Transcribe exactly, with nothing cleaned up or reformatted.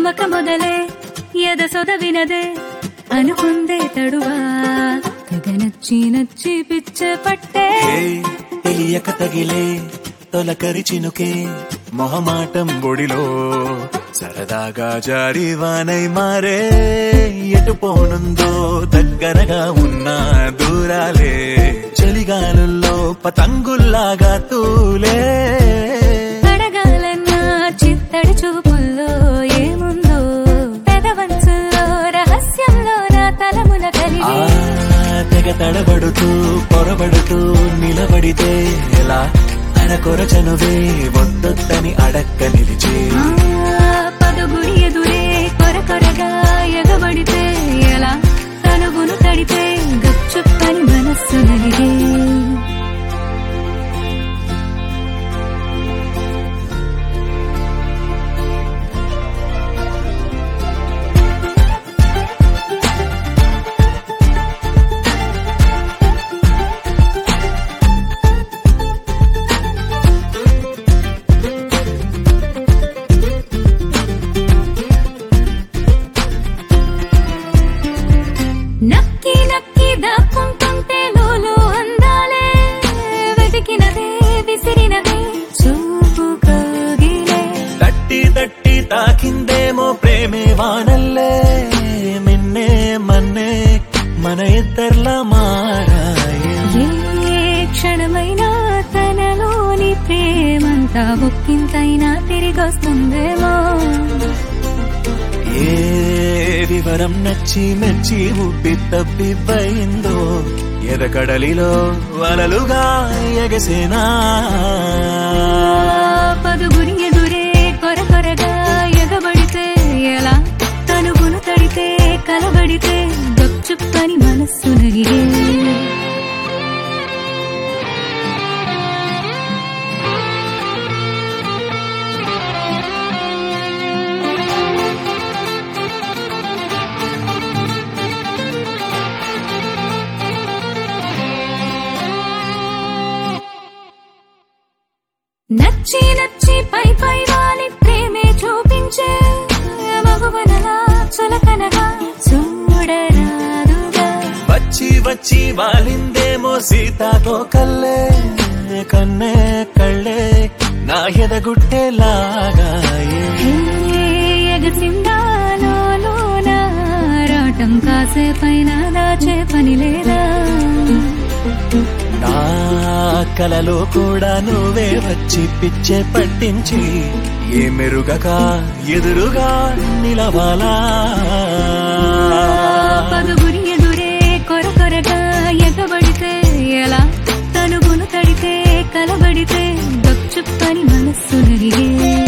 గమ్మక మొదలే ఎద సొదవినదే అనుకుందే తడువా తెగ నచ్చి నచ్చి పిచ్చ పట్టే తెలియక తగిలే తొలకరి చినుకే మొహమాటం బొడిలో సరదాగా జారి వానై మారే ఎటు పోనుందో దగ్గరగా ఉన్న దూరాలే చలిగాలుల్లో పతంగుల్లాగా తూలే అడగాలన్నా చిత్తడి చూపుల్లో ఏముందో పెదవంచుల్లో రహస్యంలో నా తలమున కలిగి తెగ తడబడుతూ పొరబడుతూ నిలబడితే ఎలా కొరచనువే వద్దొద్దని అడక్క నిలిచే పదుగుడి ఎదురే కొర కొరగా ఎగబడితే ఎలా తనుగును తడితే గచ్చుప్పని మనస్సు నలిగే నక్కి నక్కి దాక్కుంటుంటే లోలో అందాలే వెతికినదే విసిరినదే చూపు కగిలే తట్టి తట్టి తాకిందేమో ప్రేమే వానల్లే మిన్నే మన్నే మన ఇద్దర్లా మారాయే ఏ క్షణమైనా తనలోని ప్రేమంతా ఒక్కింతైనా తిరిగొస్తుందేమో ఏ వివరం నచ్చి మెచ్చి ఉబ్బి తప్పిపోయిందో ఎదకడలిలో వలలుగా ఎగసేనా పదుగురి ఎదురే కొర కొరగా ఎగబడితే ఎలా తనుగును తడితే కలబడితే గప్చుప్పని మనస్సు నగిలే నచ్చి నచ్చి పై పై వాలి ప్రేమే చూపించే మగువనలా చులకనగా చూడరాదుగా వచ్చి వచ్చి వాలిందేమో సీతాతో కల్లే కన్నే కళ్ళే నా ఎదగుట్టేలాగా ఎగసిందాలో రాటం కాసేపైన దాచే పని లేదా నా కలలో కూడా నువ్వే వచ్చి పిచ్చే పట్టించి ఏ మెరుగక ఎదురుగా నిలవాలా పదుగురి ఎదురే కొర కొరగా ఎగబడితే ఎలా తనుగును తడితే కలబడితే గప్చుప్పని మనస్సు నలిగే